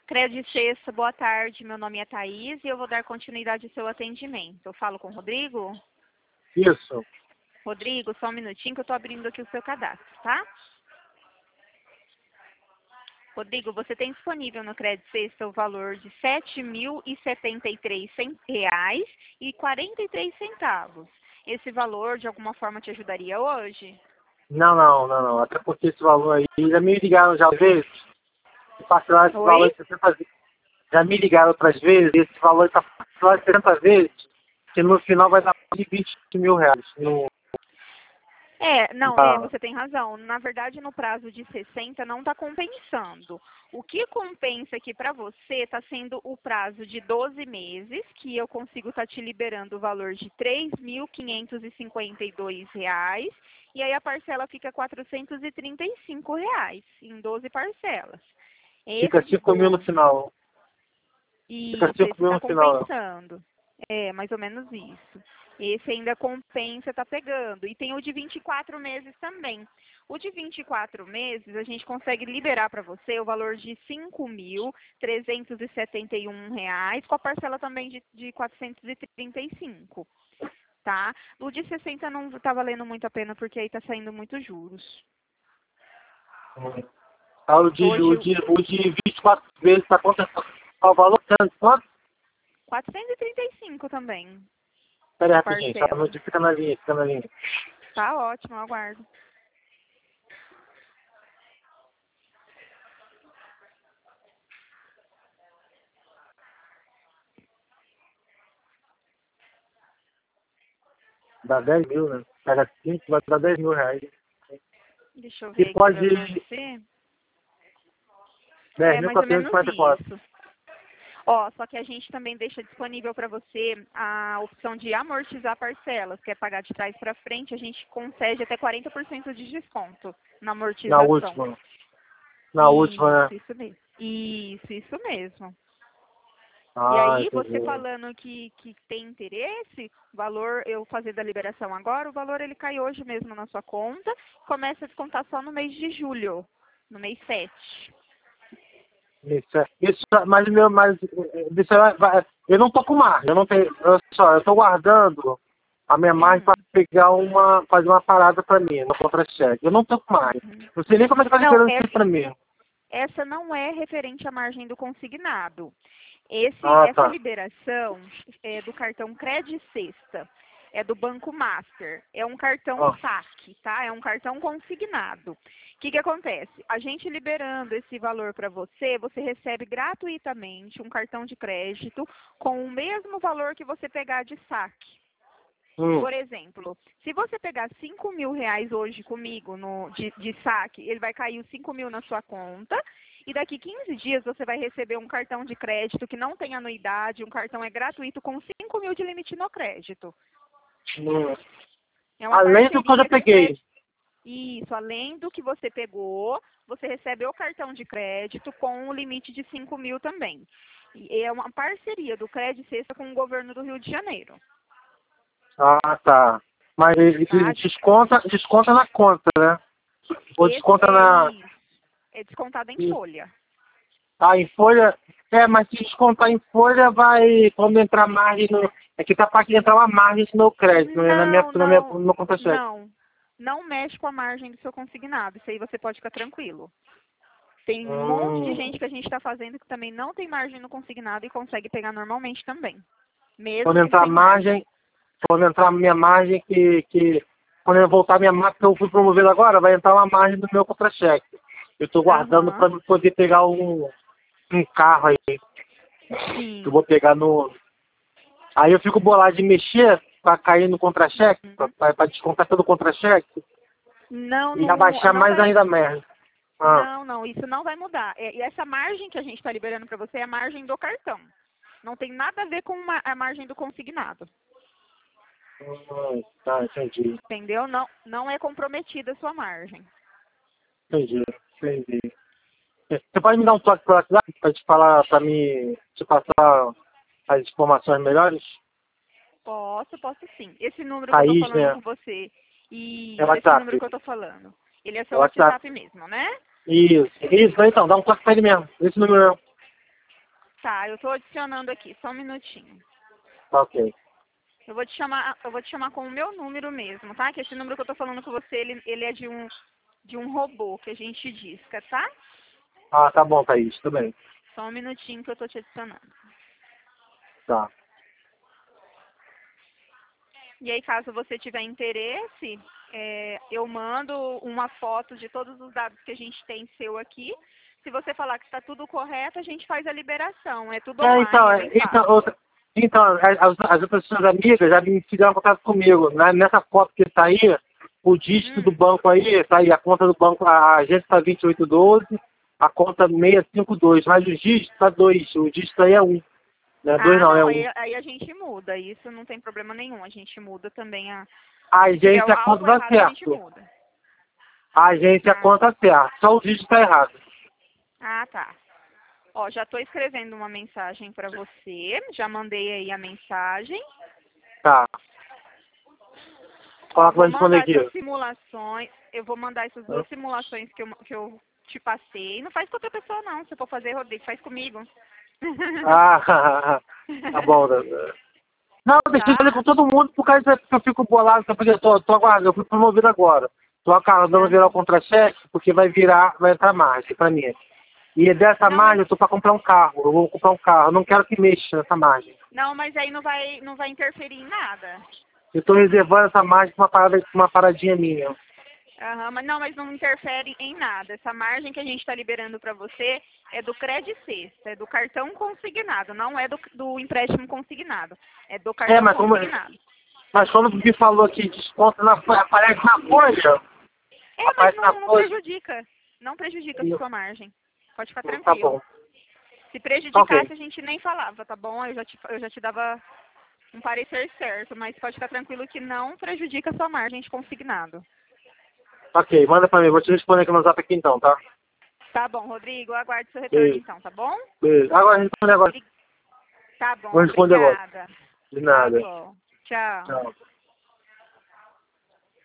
Crédito Sexta, boa tarde. Meu nome é Thaís e eu vou dar continuidade ao seu atendimento. Eu falo com o Rodrigo? Isso. Rodrigo, só um minutinho que eu estou abrindo aqui o seu cadastro, tá? Rodrigo, você tem disponível no Crédito Sexta o valor de R$ 7.073,43. Esse valor, de alguma forma, te ajudaria hoje? Não. Até porque esse valor aí, já me ligaram já vezes, parcelar esse valor Oi? de 60 vezes. Já me ligaram outras vezes, esse valor está parcelado de 60 vezes, que no final vai dar de R$ 20 mil. Você tem razão. Na verdade, no prazo de 60 não está compensando. O que compensa aqui para você está sendo o prazo de 12 meses, que eu consigo estar te liberando o valor de R$ 3.552, e aí a parcela fica R$ 435 em 12 parcelas. Fica Esse 5 mil no final. Fica Isso, 5 esse mil está no final. compensando. É, mais ou menos isso. Esse ainda compensa, tá pegando. E tem o de 24 meses também. O de 24 meses, a gente consegue liberar para você o valor de R$ 5.371, com a parcela também de 435, tá? O de 60 não tá valendo muito a pena, porque aí tá saindo muitos juros. O de 24 vezes está compensando o valor tanto quanto? 435 também, Espera aí a rapidinho, só parcela. fica na linha, fica na linha. Tá ótimo, eu aguardo. Dá 10 mil, né? Pega 5, vai dar R$ 10 mil. Deixa eu E ver aqui pode pra você. dez É mil mais ou quatrocentos e menos quarenta e quatro. isso. Ó, só que a gente também deixa disponível para você a opção de amortizar parcelas, que é pagar de trás para frente, a gente concede até 40% de desconto na Na amortização. última. Na última, né? Isso mesmo. Isso mesmo. E Ah, aí, você entendi. falando que tem interesse, o valor, eu fazer da liberação agora, o valor ele cai hoje mesmo na sua conta, começa a descontar só no mês de julho, no mês 7. Isso eu não tô com margem, eu não tenho, eu tô guardando a minha margem para fazer uma parada para mim, no contra-cheque. Eu não tô com margem. Uhum. Não sei nem como é que tá Não, liberando isso para mim. essa não é referente à margem do consignado. Ah, Essa tá. liberação é do cartão Credit Sexta, é do Banco Master, é um cartão Ó, saque, tá? É um cartão consignado. O que acontece? A gente liberando esse valor para você, você recebe gratuitamente um cartão de crédito com o mesmo valor que você pegar de saque. Por exemplo, se você pegar R$ 5.000 hoje comigo de saque, ele vai cair os 5.000 na sua conta. E daqui 15 dias você vai receber um cartão de crédito que não tem anuidade, um cartão é gratuito com 5.000 de limite no crédito. hum. É uma Além do que eu já parceria com o peguei. crédito. Isso, além do que você pegou, você recebe o cartão de crédito com o limite de 5.000 também. E é uma parceria do Crédito Sexta com o governo do Rio de Janeiro. Ah, tá. Mas ele Tá? desconta na conta, né? Ou desconta na. É descontado em folha. Ah, em folha. Mas se descontar em folha, vai. Quando entrar margem no. É que tá para que entrar uma margem no meu crédito, né? Não, No meu conta-cheque. não. Não mexe com a margem do seu consignado. Isso aí você pode ficar tranquilo. Tem um monte de gente que a gente está fazendo que também não tem margem no consignado e consegue pegar normalmente também. Quando Mesmo que entrar sem margem. quando entrar a minha margem, quando eu voltar a minha margem que eu fui promovido agora, vai entrar uma margem do meu contra-cheque. Eu estou guardando Aham. para poder pegar um carro aí, que eu Sim. vou pegar no. Aí eu fico bolado de mexer para cair no contra-cheque, Uhum. para descontar todo o contra-cheque Não, e não, abaixar não mais vai. ainda a merda. Ah, Não, isso não vai mudar. E essa margem que a gente está liberando para você é a margem do cartão. Não tem nada a ver com a margem do consignado. tá, entendi. Entendeu? Não, não é comprometida a sua margem. Entendi. Você pode me dar um toque pelo WhatsApp para te falar, para mim te passar as informações melhores? Posso sim. Esse número que eu tô Thaís, falando né? com você É e esse número WhatsApp. que eu tô falando, ele é É seu WhatsApp. WhatsApp mesmo, né? Isso, então, dá um toque pra ele mesmo. Esse número mesmo. Tá, eu tô adicionando aqui, só um minutinho. Tá ok. Eu vou te chamar com o meu número mesmo, tá? Que esse número que eu tô falando com você, ele é de um robô que a gente disca, tá? Ah, tá bom, Thaís, tudo bem. Só um minutinho que eu tô te adicionando. Tá. E aí, caso você tiver interesse, eu mando uma foto de todos os dados que a gente tem seu aqui. Se você falar que está tudo correto, a gente faz a liberação. É tudo online, Então, é bem fácil. as outras suas amigas já me fizeram contato comigo. Nessa foto que tá aí, o dígito do banco aí, tá aí, a conta do banco, a agência tá 2812, a conta 652, mas o dígito tá 2, o dígito aí é 1. Não é 2 não, é Não, 1. aí a gente muda. Isso não tem problema nenhum. A gente muda também A se tiver agência, a conta algo tá errado, a gente certo. muda. A agência, a Ah, conta tá certo. Só o dígito tá errado. tá. Ó, já estou escrevendo uma mensagem para você. Já mandei aí a mensagem. Tá. Ó, Fala que vai vou responder mandar aqui. essas simulações. Eu vou mandar essas duas simulações que eu te passei. Não faz com outra pessoa, não. Se eu for fazer, Rodrigo, faz comigo. Ah, tá bom. Não, deixa eu fazer Tá? com todo mundo por causa que eu fico bolado, porque eu tô aguardando, eu fui promovido agora. Tô aguardando virar o Aham. contra-cheque, porque vai entrar margem pra mim. E dessa Não, mas margem eu tô pra comprar um carro, eu vou comprar um carro, eu não quero que mexa nessa margem. não, mas aí não vai interferir em nada. Eu tô reservando essa margem pra uma paradinha minha. Aham, mas não interfere em nada. Essa margem que a gente está liberando para você é do Credit Sexta, é do cartão consignado, não é do empréstimo consignado. É do É, cartão consignado. mas como me falou que desconto na folha, aparece na folha, Mas aparece na não folha, prejudica. Não prejudica a e sua margem. Pode ficar tá tranquilo. bom. Se Ok, prejudicasse, a gente nem falava, tá bom? Eu já te dava um parecer certo, mas pode ficar tranquilo que não prejudica a sua margem de consignado. ok, manda pra mim, vou te responder aqui no zap aqui então, tá? Tá bom, Rodrigo, aguarde seu retorno Beijo, então, tá bom? beijo. Agora responde agora. Tá bom, Vou responder agora. obrigada. De Tá nada. bom. Tchau. Tchau.